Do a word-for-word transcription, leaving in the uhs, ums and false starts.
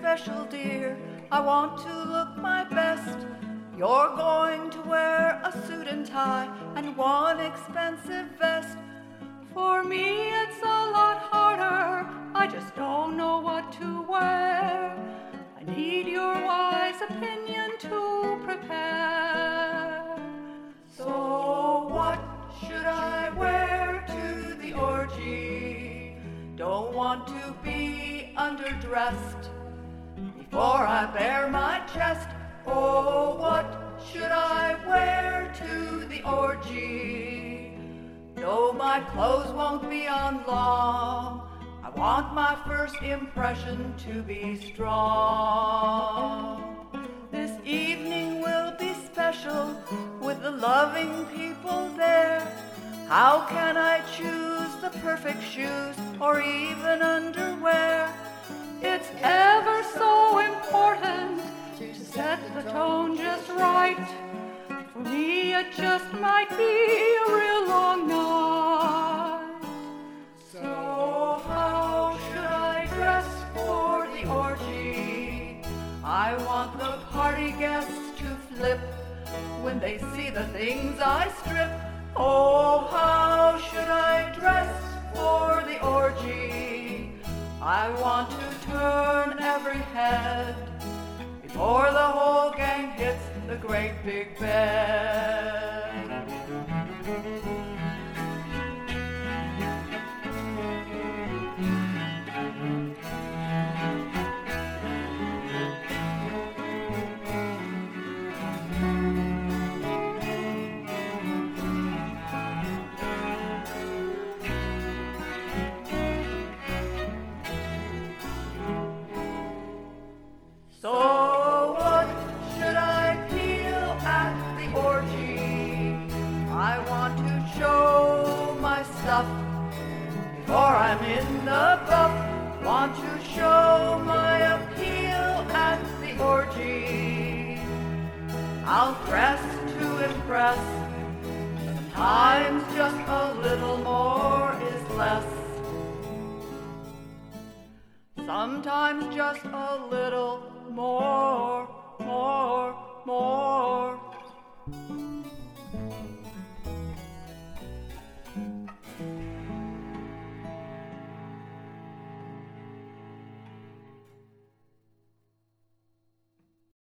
special, dear. I want to look my best. You're going to wear a suit and tie and one expensive vest. For me, it's a lot harder. I just don't know what to wear. I need your wise opinion to prepare. So what should I wear to the orgy? Don't want to be underdressed before I bare my chest. Oh, what should I wear to the orgy? No, my clothes won't be on long. I want my first impression to be strong. This evening will be special with the loving people there. How can I choose the perfect shoes or even underwear? It's ever so important to set the tone just right. For me, it just might be a real long night. So how should I dress for the orgy? I want the party guests to flip when they see the things I strip. Oh, how should I dress for the orgy? I want to turn every head before the whole gang hits the great big bed. So what should I feel at the orgy? I want to show my stuff before I'm in the buff. Want to show my appeal at the orgy. I'll dress to impress. Sometimes just a little more is less. Sometimes just a little more, more, more.